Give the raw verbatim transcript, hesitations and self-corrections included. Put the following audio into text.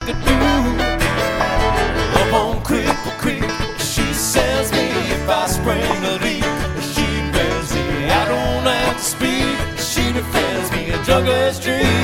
could do. Up on Cripple Creek, she sells me if I spring a leak. She bends me, I don't have to speak. She defends me, a drug street.